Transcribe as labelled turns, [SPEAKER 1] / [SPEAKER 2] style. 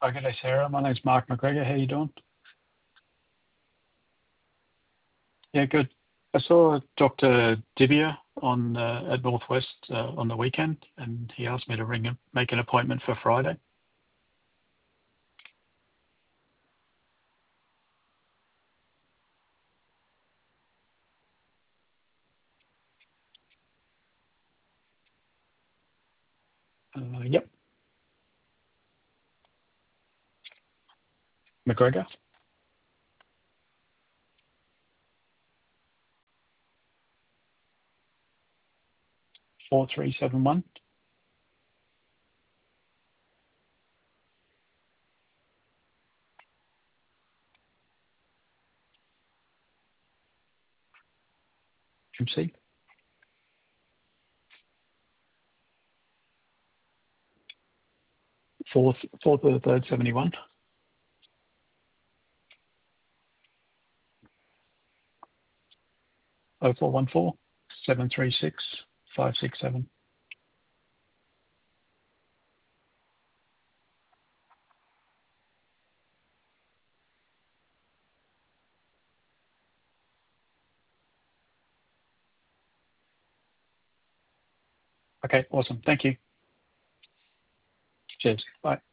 [SPEAKER 1] Hi, good day, Sarah. My name's Mark McGregor. How you doing? Yeah, good. I saw Dr. Dibia on at Northwest on the weekend, and he asked me to ring him, make an appointment for Friday. Yep, McGregor, 4371. MC. 4th of the 3rd, 71. 0414 736 567. Okay, awesome. Thank you. Cheers. Bye.